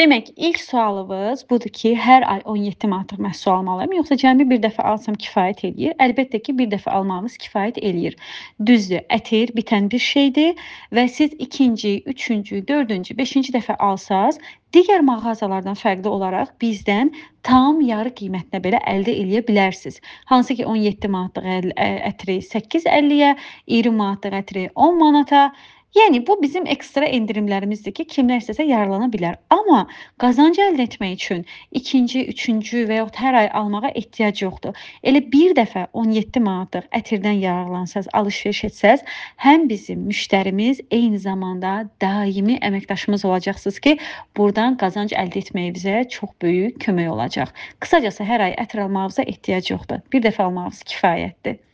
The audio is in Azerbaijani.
Demək, ilk sualımız budur ki, hər ay 17 manatlıq məhsul almalıyam, yoxsa cəmi bir dəfə alsam kifayət eləyir? Əlbəttə ki, bir dəfə almağımız kifayət eləyir. Düzdür, ətir bitən bir şeydir və siz ikinci, üçüncü, dördüncü, beşinci dəfə alsaz, digər mağazalardan fərqli olaraq bizdən tam yarı qiymətinə belə əldə eləyə bilərsiniz. Hansı ki, 17 manatlıq ətri 8.50-yə, 20 manatlıq ətri 10 manata. Yəni bu bizim ekstra endirimlərimizdir ki, kimlər istəsə yararlana bilər. Amma qazanc əldə etmək üçün ikinci, üçüncü və yaxud hər ay almağa ehtiyac yoxdur. Elə bir dəfə 17 manatlıq ətirdən yararlansaz, alış-veriş etsəz, həm bizim müştərimiz, eyni zamanda daimi əməkdaşımız olacaqsınız ki, buradan qazanc əldə etməyinizə çox böyük kömək olacaq. Qısacası hər ay ətir almağınıza ehtiyac yoxdur. Bir dəfə almağınız kifayətdir.